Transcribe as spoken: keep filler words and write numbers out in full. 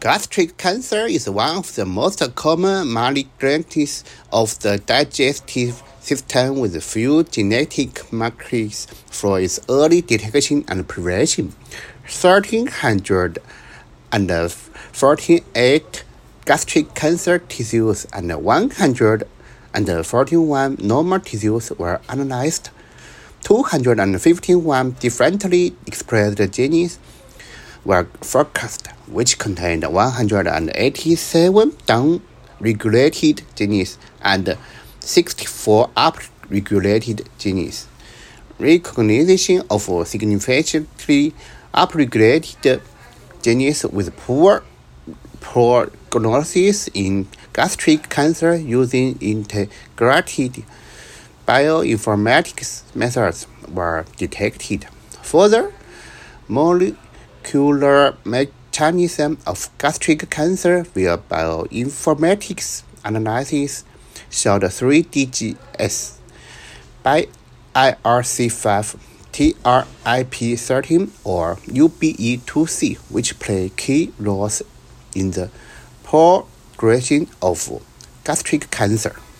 Gastric cancer is one of the most common malignancies of the digestive system with few genetic markers for its early detection and prevention. one thousand three hundred forty-eight gastric cancer tissues and one hundred forty-one normal tissues were analyzed. two hundred fifty-one differently expressed genes were focused, which contained one hundred eighty-seven down-regulated genes and sixty-four up-regulated genes. Recognition of significantly upregulated genes with poor prognosis in gastric cancer using integrated bioinformatics methods were detected. Further, molecular mechanism of gastric cancer via bioinformatics analysis showed three D G S by I R C five, T R I P thirteen, or U B E two C, which play key roles in the progression of gastric cancer.